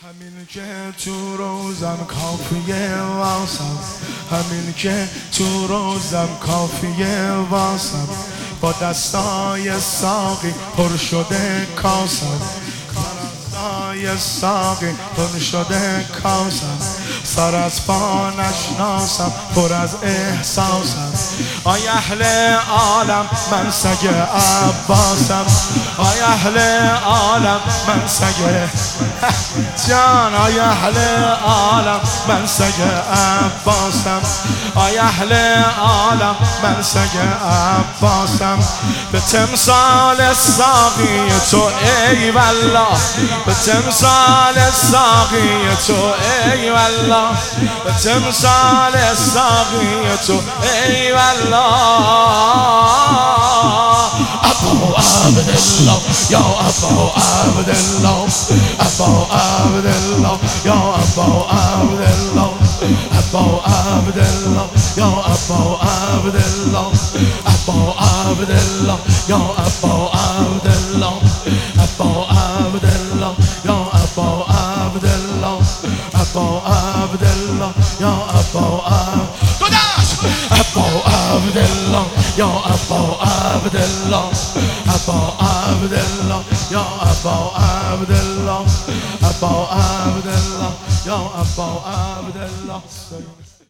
همین که تو روزم کافیه واسم، همین که تو روزم کافیه واسم، با دستای ساقی پر شده کاسم، دستای ساقی پر شده کاسم، سر از پا نشناسم پر از احساسم. آی اهل عالم من سگ عباسم، آی اهل عالم من سگ جان، آی اهل عالم من سگ عباسم، آی اهل عالم من سگ عباسم. به تمثال ساقی تو ای والله، به تمثال ساقی تو ای والله، به تمثال ساقی تو ای والله. ابو عبدالله یا ابو عبدالله، ابو عبدالله یا ابو عبدالله، ابو عبدالله یا ابو عبدالله، ابو عبدالله یا ابو عبدالله، ابو عبدالله یا ابو عبدالله، ابو عبدالله یا ابو ابو عبدالله یا ابو عبدالله، ابو عبدالله یا ابو عبدالله، ابو عبدالله یا ابو عبدالله.